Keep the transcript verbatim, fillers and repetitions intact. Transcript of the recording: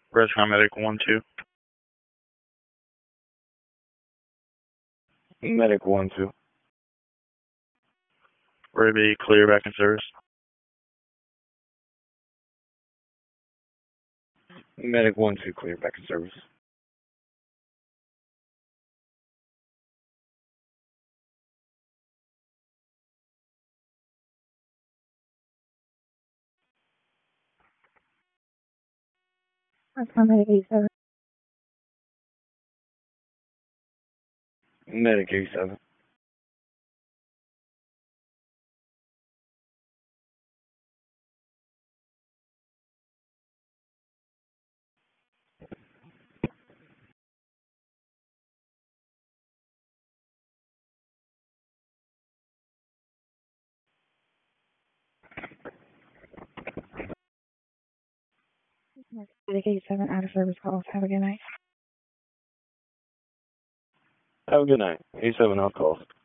Rescom Medic one two. Medic one two. Ready to clear back in service. Medic one two, clear back in service. Rescom Medic eighty-seven. Medic eighty-seven. Medic eighty-seven, out of service calls. Have a good night. Have a good night. eighty-seven out calls.